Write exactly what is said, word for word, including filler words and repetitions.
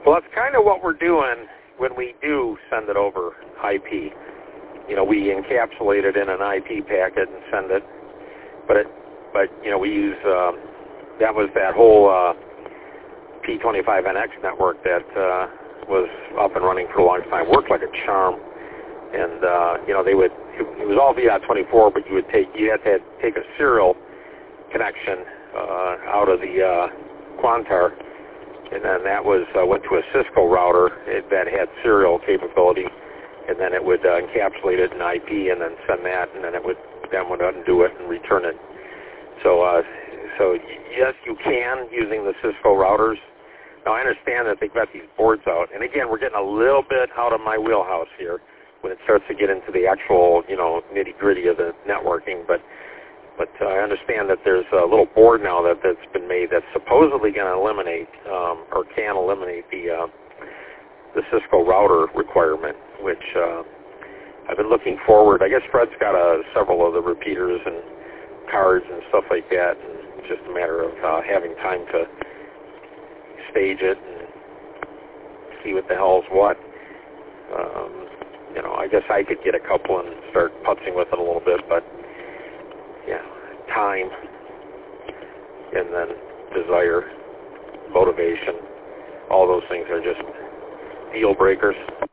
Well, that's kind of what we're doing when we do send it over I P. You know, we encapsulate it in an I P packet and send it. But, it, but you know, we use, um, that was that whole uh, P twenty-five N X network that uh, was up and running for a long time, worked like a charm. And, uh, you know, they would, it was all V dot twenty-four, but you would take, you had to take a serial connection uh, out of the uh, Quantar, and then that was uh, went to a Cisco router it, that had serial capability, and then it would uh, encapsulate it in I P and then send that, and then it would then would undo it and return it. So, uh, so yes, you can using the Cisco routers. Now I understand that they've got these boards out, and again, we're getting a little bit out of my wheelhouse here when it starts to get into the actual, you know, nitty-gritty of the networking, but. But uh, I understand that there's a little board now that, that's been made that's supposedly going to eliminate um, or can eliminate the uh, the Cisco router requirement, which uh, I've been looking forward. I guess Fred's got uh, several of the repeaters and cards and stuff like that, and it's just a matter of uh, having time to stage it and see what the hell's what. Um, you know, I guess I could get a couple and start putzing with it a little bit, but yeah, time, and then desire, motivation, all those things are just deal breakers.